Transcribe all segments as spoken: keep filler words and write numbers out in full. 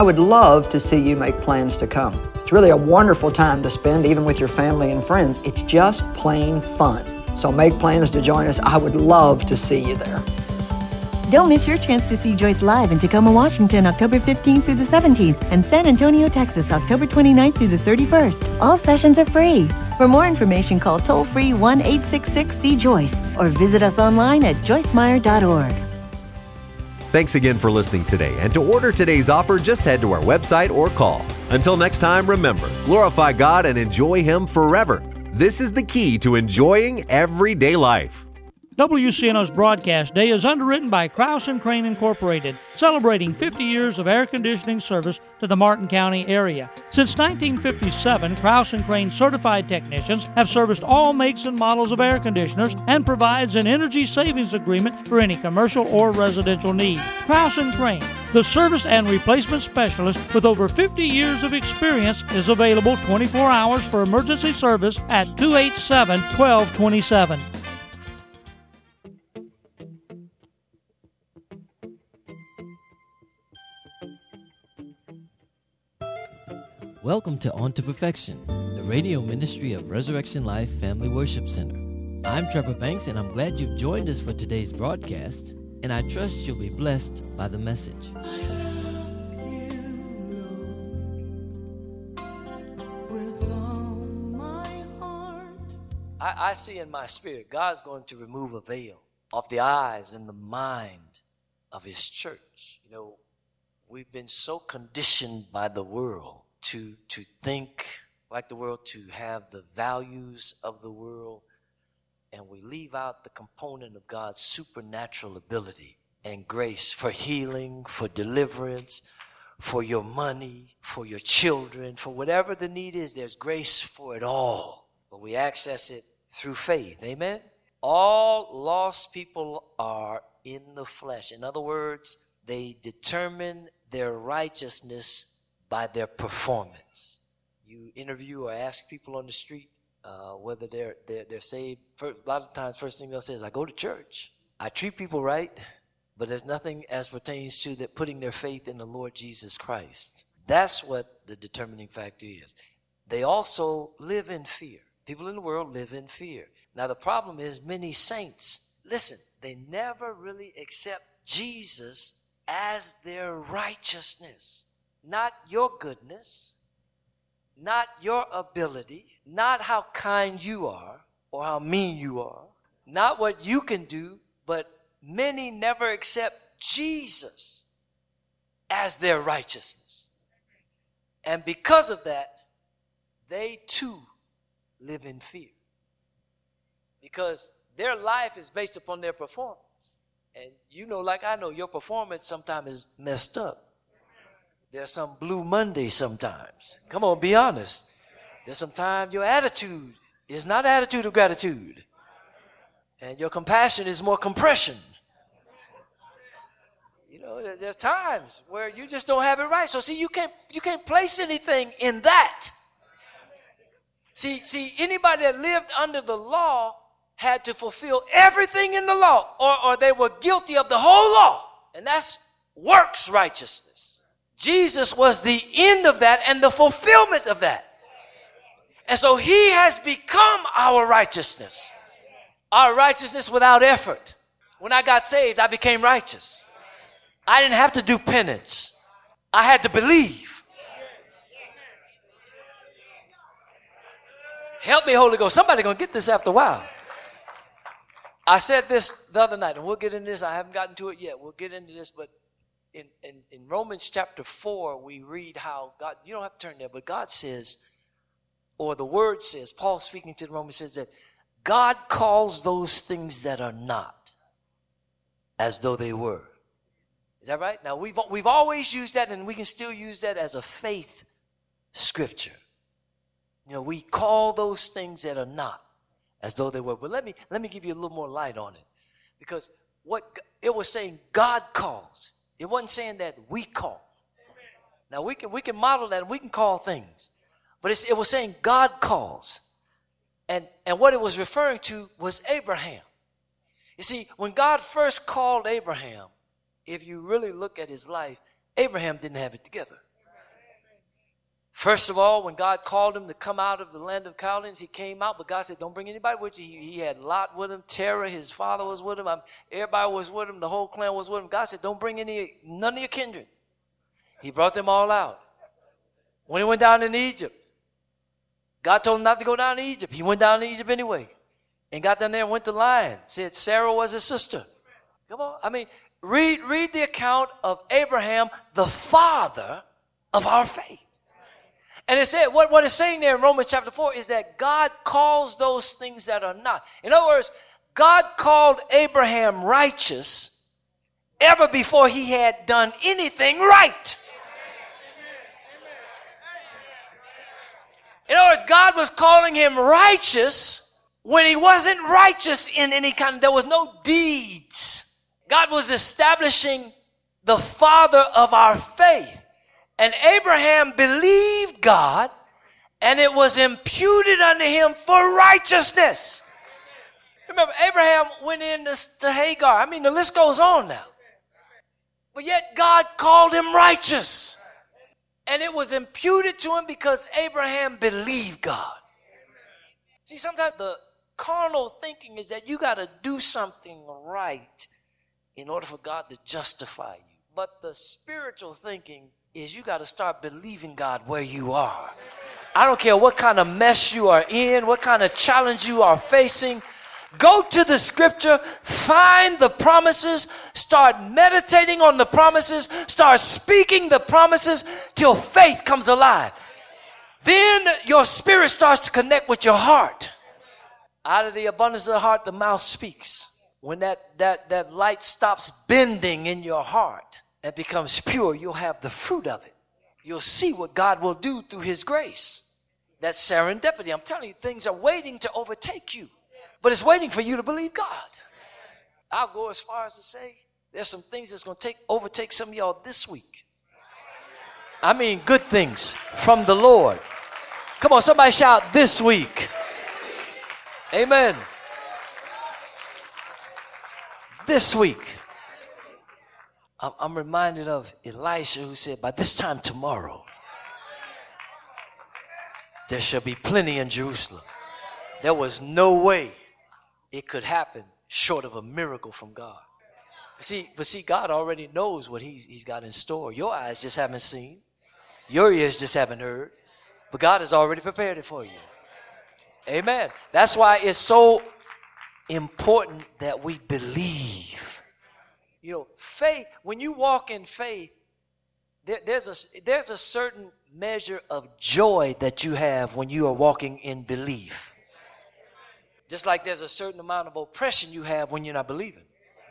I would love to see you make plans to come. It's really a wonderful time to spend, even with your family and friends. It's just plain fun. So make plans to join us. I would love to see you there. Don't miss your chance to see Joyce live in Tacoma, Washington, October fifteenth through the seventeenth, and San Antonio, Texas, October twenty-ninth through the thirty-first. All sessions are free. For more information, call toll-free one eight six six see Joyce or visit us online at joyce meyer dot org. Thanks again for listening today, and to order today's offer, just head to our website or call. Until next time, remember, glorify God and enjoy Him forever. This is the key to enjoying everyday life. W C N O's Broadcast Day is underwritten by Krause and Crane Incorporated, celebrating fifty years of air conditioning service to the Martin County area. Since nineteen fifty-seven, Krause and Crane certified technicians have serviced all makes and models of air conditioners and provides an energy savings agreement for any commercial or residential need. Krause and Crane, the service and replacement specialist with over fifty years of experience, is available twenty-four hours for emergency service at two eight seven, one two two seven. Welcome to On to Perfection, the radio ministry of Resurrection Life Family Worship Center. I'm Trevor Banks, and I'm glad you've joined us for today's broadcast, and I trust you'll be blessed by the message. I, I see in my spirit, God's going to remove a veil off the eyes and the mind of His church. You know, we've been so conditioned by the world to to think like the world, to have the values of the world, and we leave out the component of God's supernatural ability and grace for healing, for deliverance, for your money, for your children, for whatever the need is. There's grace for it all, but we access it through faith. Amen? All lost people are in the flesh. In other words, they determine their righteousness by their performance. You interview or ask people on the street uh, whether they're, they're, they're saved. First, a lot of times, first thing they'll say is, I go to church. I treat people right, but there's nothing as pertains to that putting their faith in the Lord Jesus Christ. That's what the determining factor is. They also live in fear. People in the world live in fear. Now, the problem is many saints, listen, they never really accept Jesus as their righteousness. Not your goodness, not your ability, not how kind you are or how mean you are, not what you can do, but many never accept Jesus as their righteousness. And because of that, they too live in fear, because their life is based upon their performance. And you know, like I know, your performance sometimes is messed up. There's some Blue Monday sometimes. Come on, be honest. There's sometimes your attitude is not attitude of gratitude. And your compassion is more compression. You know, there's times where you just don't have it right. So see, you can't you can't place anything in that. See, see, anybody that lived under the law had to fulfill everything in the law, or, or they were guilty of the whole law. And that's works righteousness. Jesus was the end of that and the fulfillment of that. And so He has become our righteousness. Our righteousness without effort. When I got saved, I became righteous. I didn't have to do penance. I had to believe. Help me, Holy Ghost. Somebody gonna get this after a while. I said this the other night, and we'll get into this. I haven't gotten to it yet. We'll get into this, but In, in, in Romans chapter four, we read how God, you don't have to turn there, but God says, or the word says, Paul speaking to the Romans says that God calls those things that are not as though they were. Is that right? Now, we've, we've always used that, and we can still use that as a faith scripture. You know, we call those things that are not as though they were. But let me, let me give you a little more light on it. Because what it was saying, God calls. It wasn't saying that we call. Now, we can we can model that and we can call things. But it's, it was saying God calls. And, and what it was referring to was Abraham. You see, when God first called Abraham, if you really look at his life, Abraham didn't have it together. First of all, when God called him to come out of the land of Chaldeans, he came out, but God said, don't bring anybody with you. He, he had Lot with him, Terah, his father was with him, um, everybody was with him, the whole clan was with him. God said, don't bring any, none of your kindred. He brought them all out. When he went down in Egypt, God told him not to go down to Egypt. He went down to Egypt anyway and got down there and went to lion. Said Sarah was his sister. Come on. I mean, read, read the account of Abraham, the father of our faith. And it said, what, what it's saying there in Romans chapter four is that God calls those things that are not. In other words, God called Abraham righteous ever before he had done anything right. In other words, God was calling him righteous when he wasn't righteous in any kind of, there was no deeds. God was establishing the father of our faith. And Abraham believed God, and it was imputed unto him for righteousness. Remember, Abraham went in to, to Hagar. I mean, the list goes on now. But yet God called him righteous. And it was imputed to him because Abraham believed God. See, sometimes the carnal thinking is that you got to do something right in order for God to justify you. But the spiritual thinking is you got to start believing God where you are. I don't care what kind of mess you are in, what kind of challenge you are facing. Go to the scripture, find the promises, start meditating on the promises, start speaking the promises till faith comes alive. Then your spirit starts to connect with your heart. Out of the abundance of the heart, the mouth speaks. When that, that, that light stops bending in your heart and becomes pure, you'll have the fruit of it. You'll see what God will do through his grace. That's serendipity. I'm telling you, things are waiting to overtake you. But it's waiting for you to believe God. I'll go as far as to say there's some things that's going to take overtake some of y'all this week. I mean good things from the Lord. Come on, somebody shout this week. Amen. This week. I'm reminded of Elisha who said, by this time tomorrow, there shall be plenty in Jerusalem. There was no way it could happen short of a miracle from God. See, but see, God already knows what he's, he's got in store. Your eyes just haven't seen. Your ears just haven't heard. But God has already prepared it for you. Amen. That's why it's so important that we believe. You know, faith, when you walk in faith, there, there's a, there's a certain measure of joy that you have when you are walking in belief. Just like there's a certain amount of oppression you have when you're not believing.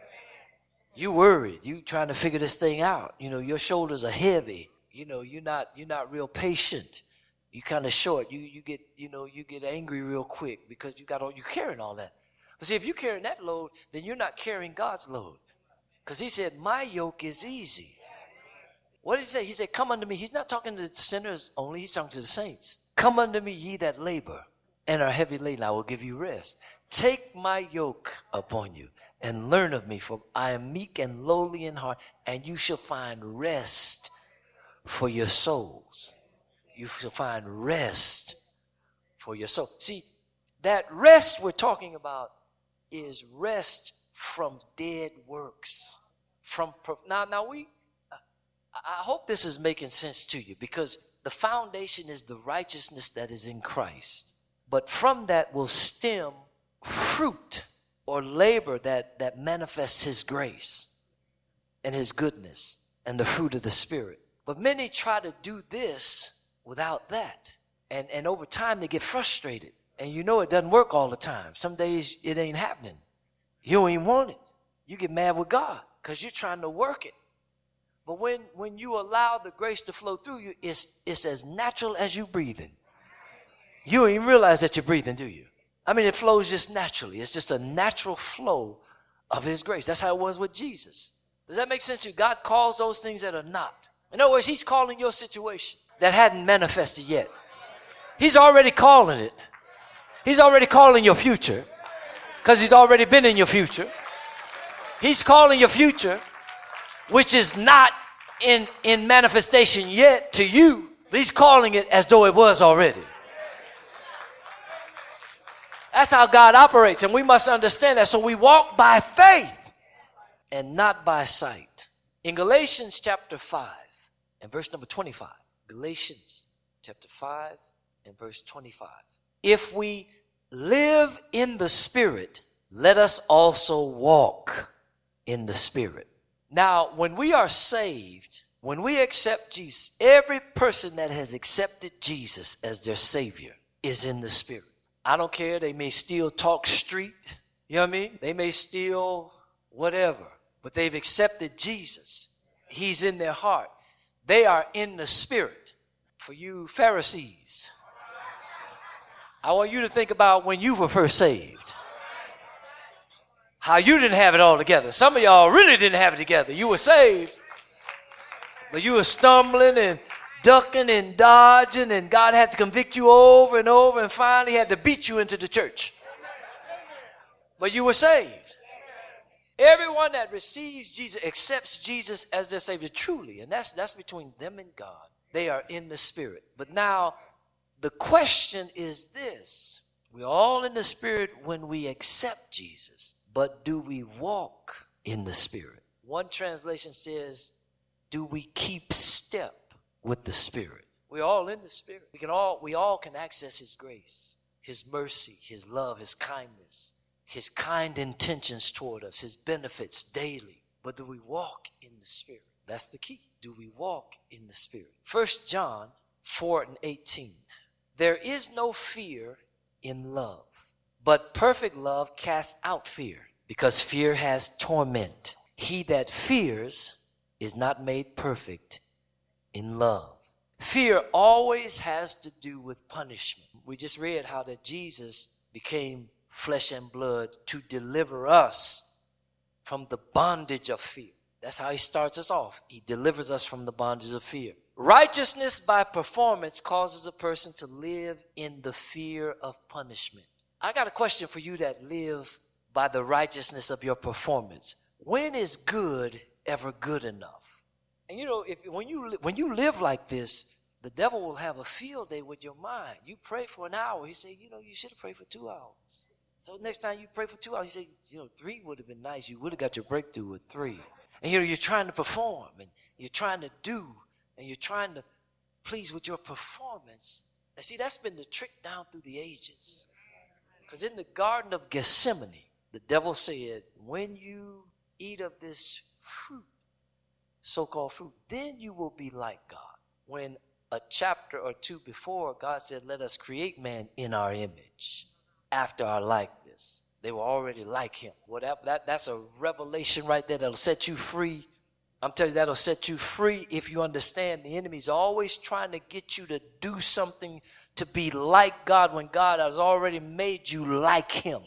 You worried, you trying to figure this thing out. You know, your shoulders are heavy. You know, you're not you're not real patient. You kind of short. You you get you know you get angry real quick because you got all you carrying all that. But see, if you're carrying that load, then you're not carrying God's load. Because he said, my yoke is easy. What did he say? He said, come unto me. He's not talking to the sinners only. He's talking to the saints. Come unto me, ye that labor and are heavy laden. I will give you rest. Take my yoke upon you and learn of me, for I am meek and lowly in heart, and you shall find rest for your souls. You shall find rest for your soul. See, that rest we're talking about is rest from dead works. From now, now we. I hope this is making sense to you, because the foundation is the righteousness that is in Christ. But from that will stem fruit or labor that, that manifests his grace and his goodness and the fruit of the Spirit. But many try to do this without that. And, and over time they get frustrated. And you know it doesn't work all the time. Some days it ain't happening. You don't even want it. You get mad with God because you're trying to work it. But when, when you allow the grace to flow through you, it's, it's as natural as you breathing. You don't even realize that you're breathing, do you? I mean, it flows just naturally. It's just a natural flow of his grace. That's how it was with Jesus. Does that make sense to you? God calls those things that are not. In other words, he's calling your situation that hadn't manifested yet. He's already calling it. He's already calling your future because he's already been in your future. He's calling your future, which is not in, in manifestation yet to you, But he's calling it as though it was already. That's how God operates, and we must understand that. So we walk by faith and not by sight. In Galatians chapter five and verse number twenty-five, Galatians chapter five and verse twenty-five. If we live in the Spirit, let us also walk in the Spirit. Now, when we are saved, when we accept Jesus, every person that has accepted Jesus as their Savior is in the Spirit. I don't care. They may still talk street. You know what I mean? They may still whatever, but they've accepted Jesus. He's in their heart. They are in the Spirit. For you Pharisees, I want you to think about when you were first saved. How you didn't have it all together. Some of y'all really didn't have it together. You were saved, but you were stumbling and ducking and dodging, and God had to convict you over and over, and finally had to beat you into the church. But you were saved. Everyone that receives Jesus, accepts Jesus as their Savior truly, and that's that's between them and God. They are in the Spirit. But now the question is this: we're all in the Spirit when we accept Jesus, but do we walk in the Spirit? One translation says, do we keep step with the Spirit? We're all in the Spirit. We can all we all can access His grace, His mercy, His love, His kindness, His kind intentions toward us, His benefits daily. But do we walk in the Spirit? That's the key. Do we walk in the Spirit? First John four and eighteen. There is no fear in love, but perfect love casts out fear, because fear has torment. He that fears is not made perfect in love. Fear always has to do with punishment. We just read how that Jesus became flesh and blood to deliver us from the bondage of fear. That's how he starts us off. He delivers us from the bondage of fear. Righteousness by performance causes a person to live in the fear of punishment. I got a question for you that live by the righteousness of your performance. When is good ever good enough? And you know, if when you when you live like this, the devil will have a field day with your mind. You pray for an hour, he say, you know, you should have prayed for two hours. So next time you pray for two hours, he say, you know, three would have been nice. You would have got your breakthrough with three. And you know, you're trying to perform, and you're trying to do, and you're trying to please with your performance. And see, that's been the trick down through the ages. Because in the Garden of Gethsemane, the devil said, when you eat of this fruit, so-called fruit, then you will be like God. When a chapter or two before, God said, let us create man in our image, after our likeness. They were already like him. Whatever, that, that's a revelation right there that'll set you free. I'm telling you, that'll set you free if you understand the enemy's always trying to get you to do something to be like God when God has already made you like him.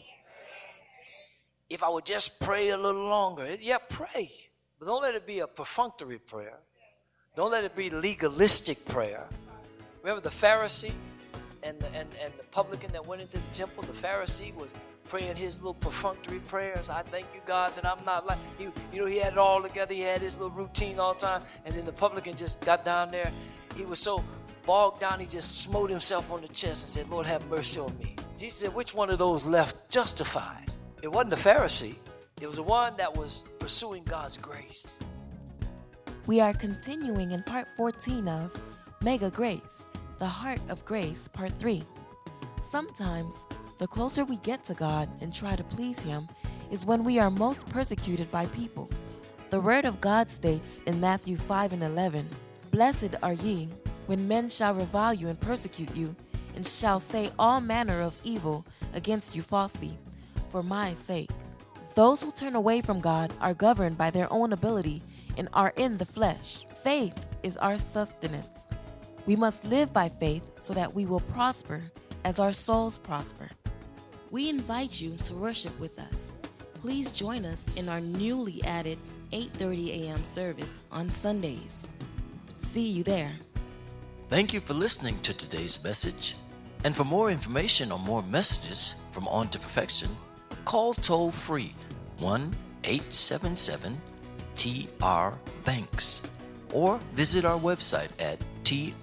If I would just pray a little longer, yeah, pray. But don't let it be a perfunctory prayer. Don't let it be legalistic prayer. Remember the Pharisee and the, and, and the publican that went into the temple? The Pharisee was praying his little perfunctory prayers. I thank you, God, that I'm not like you. You know, he had it all together. He had his little routine all the time. And then the publican just got down there. He was so bogged down, he just smote himself on the chest and said, Lord, have mercy on me. Jesus said, which one of those left justified? It wasn't the Pharisee. It was the one that was pursuing God's grace. We are continuing in part fourteen of Mega Grace, the Heart of Grace, part three. Sometimes, the closer we get to God and try to please Him is when we are most persecuted by people. The Word of God states in Matthew five and eleven, Blessed are ye, when men shall revile you and persecute you, and shall say all manner of evil against you falsely, for my sake. Those who turn away from God are governed by their own ability and are in the flesh. Faith is our sustenance. We must live by faith so that we will prosper as our souls prosper. We invite you to worship with us. Please join us in our newly added eight thirty a.m. service on Sundays. See you there. Thank you for listening to today's message. And for more information or more messages from On to Perfection, call toll free one eight seven seven T R Banks or visit our website at T